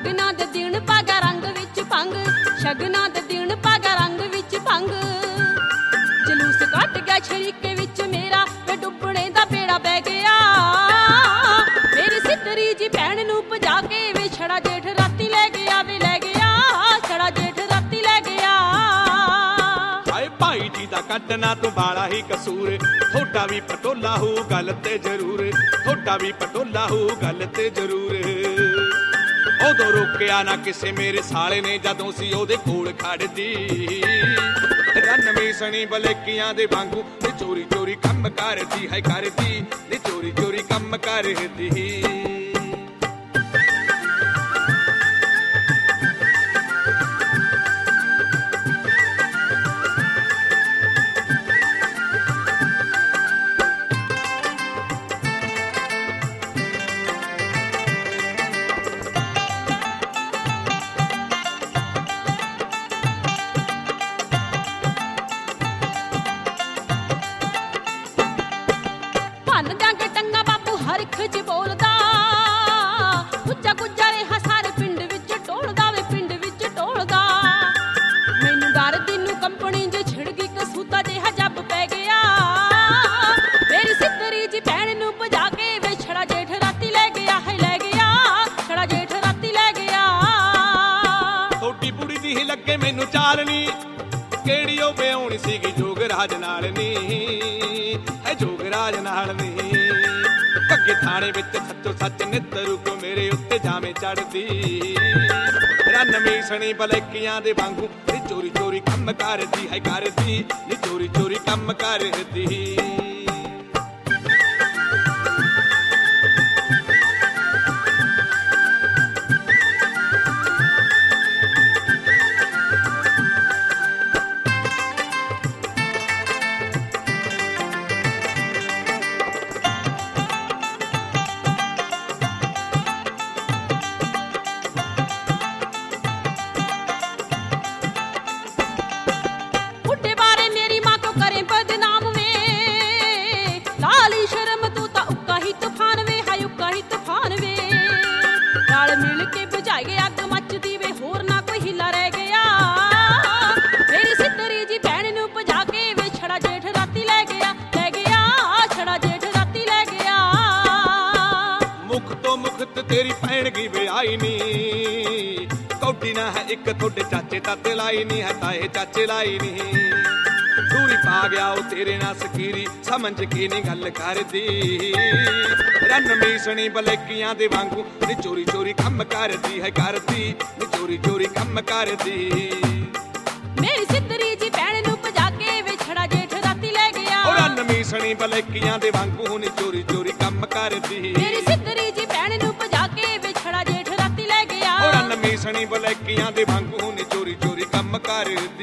ਸ਼ਗਨਾਂ ਦੇ ਦਿਨ ਪਾਗਾ ਰੰਗ ਵਿੱਚ ਭੰਗ, ਸ਼ਗਨਾਂ ਦੇ ਦਿਨ ਪਾਗਾ ਰੰਗ ਵਿੱਚ ਭੰਗ। ਜਲੂਸ ਕੱਢ ਗਿਆ ਸ਼ਰੀਕੇ ਵਿੱਚ ਮੇਰਾ, ਵੇ ਡੁੱਬਣੇ ਦਾ ਬੇੜਾ ਬਹਿ ਗਿਆ। ਮੇਰੀ ਸਿੱਧਰੀ ਜੀ ਭੈਣ ਨੂੰ ਭਜਾ ਕੇ ਵੇ ਛੜਾ ਜੇਠ ਰਾਤੀ ਲੈ ਗਿਆ, ਵੇ ਲੈ ਗਿਆ ਛੜਾ ਜੇਠ ਰਾਤੀ ਲੈ ਗਿਆ। ਹਾਏ ਭਾਈ ਜੀ ਦਾ ਕੱਢਣਾ ਤੂੰ ਬਾਲਾ ਹੀ ਕਸੂਰ, ਥੋੜਾ ਵੀ ਪਟੋਲਾ ਹੋ ਗੱਲ ਤੇ ਜ਼ਰੂਰ, ਥੋੜਾ ਵੀ ਪਟੋਲਾ ਹੋ ਗੱਲ ਤੇ ਜ਼ਰੂਰ। ਉਦੋਂ ਰੋਕਿਆ ਨਾ ਕਿਸੇ ਮੇਰੇ ਸਾਲੇ ਨੇ ਜਦੋਂ ਸੀ ਉਹਦੇ ਕੋਲ ਖੜਦੀ। ਰੰਨਵੀਂ ਸਣੀ ਬਲੇਕੀਆਂ ਦੇ ਵਾਂਗੂ ਨੀ ਚੋਰੀ ਚੋਰੀ ਕੰਮ ਕਰਦੀ ਹੈ ਕਰਦੀ, ਨੀ ਚੋਰੀ ਚੋਰੀ ਕੰਮ ਕਰਦੀ। ਚ ਬੋਲਦਾ ਉੱਚਾ ਗੁੱਜਾ ਰਿਹਾ ਸਾਰੇ ਪਿੰਡ ਵਿੱਚ ਟੋਲਦਾ, ਵੇ ਪਿੰਡ ਵਿੱਚ ਟੋਲਦਾ। ਮੈਨੂੰ ਡਰ ਦੀ ਨੂੰ ਕੰਪਨੀ ਜੇ ਛਿੜ ਗਈ ਕਸੂਤਾ ਜਿਹਾ ਜੱਬ ਪੈ ਗਿਆ। ਮੇਰੀ ਸਿੱਧਰੀ ਜੀ ਭੈਣ ਨੂੰ ਭਜਾ ਕੇ ਵੇ ਛੜਾ ਜੇਠ ਰਾਤੀ ਲੈ ਗਿਆ, ਹੈ ਲੈ ਗਿਆ ਛੜਾ ਜੇਠ ਰਾਤੀ ਲੈ ਗਿਆ। ਥੋੜੀ ਬੁੜੀ ਦੀ ਹੀ ਲੱਗੇ ਮੈਨੂੰ ਚਾਲਣੀ, ਕਿਹੜੀ ਉਹ ਵਿਆਹੁਣੀ ਸੀਗੀ ਜੋਗਰਾਜ ਨਾਲ ਨੀ, ਹੈ ਜੋਗਰਾਜ ਨਾਲ ਨੀ। ਅੱਗੇ ਥਾਣੇ ਵਿੱਚ ਸੱਚੋ ਸੱਚ ਨਿੱਤਰੂ ਕੋ ਮੇਰੇ ਉੱਤੇ ਜਾਵੇਂ ਚੜਦੀ। ਰੰਨਵੀਂ ਸਣੀ ਬਲੇਕੀਆਂ ਦੇ ਵਾਂਗੂ ਨੀ ਚੋਰੀ ਚੋਰੀ ਕੰਮ ਕਰਦੀ ਹੈ ਕਰਦੀ, ਨੀ ਚੋਰੀ ਚੋਰੀ ਕੰਮ ਕਰਦੀ। ਮਿਲ ਕੇ ਬੁਝਾਈਏ ਅੱਗ ਮੱਚਦੀ ਵੇ ਹੋਰ ਨਾ ਕੋਈ ਹਿੱਲਾ ਰਹਿ ਗਿਆ। ਮੇਰੀ ਸਿੱਧਰੀ ਜੀ ਭੈਣ ਨੂੰ ਭਜਾ ਕੇ ਵੇ ਛੜਾ ਜੇਠ ਰਾਤੀ ਲੈ ਗਿਆ, ਲੈ ਗਿਆ ਛੜਾ ਜੇਠ ਰਾਤੀ ਲੈ ਗਿਆ। ਮੁਖ ਤੋਂ ਮੁਖਤ ਤੇਰੀ ਭੈਣ ਗਈ ਵਿਆਹੀ ਨੀ, ਕੌਡੀ ਨਾ ਹੈ ਇੱਕ ਤੁਹਾਡੇ ਚਾਚੇ ਤਾਤੇ ਲਾਈ ਨੀ, ਹੈ ਤਾਏ ਚਾਚੇ ਲਾਈ ਨੀ। ਦੂਰੀ ਪਾ ਗਿਆ ਉਹ ਤੇਰੇ ਨਾਲ ਸਕੀਰੀ, ਸਮਝ ਕੇ ਨੀ ਗੱਲ ਕਰਦੀ। ਰੰਨਵੀਂ ਸਣੀ ਬਲੇਕੀਆਂ ਦੇ ਵਾਂਗੂ ਨੀ ਚੋਰੀ ਚੋਰੀ ਕੰਮ ਕਰਦੀ ਹੈ ਕਰਦੀ, ਨੀ ਚੋਰੀ ਚੋਰੀ ਕੰਮ ਕਰਦੀ। ਮੇਰੀ ਸਿੱਧਰੀ ਜੀ ਭੈਣ ਨੂੰ ਭਜਾ ਕੇ ਵੇ ਛੜਾ ਜੇਠ ਰਾਤੀ ਲੈ ਗਿਆ। ਉਹ ਰੰਨਵੀਂ ਸਣੀ ਬਲੇਕੀਆਂ ਦੇ ਵਾਂਗੂ ਨੀ ਚੋਰੀ ਚੋਰੀ ਕੰਮ ਕਰਦੀ। ਮੇਰੀ ਸਿੱਧਰੀ ਜੀ ਭੈਣ ਨੂੰ ਭਜਾ ਕੇ ਵੇ ਛੜਾ ਜੇਠ ਰਾਤੀ ਲੈ ਗਿਆ। ਉਹ ਰੰਨਵੀਂ ਸਣੀ ਬਲੇਕੀਆਂ ਦੇ ਵਾਂਗੂ ਨੀ ਚੋਰੀ ਚੋਰੀ ਕੰਮ ਕਰਦੀ।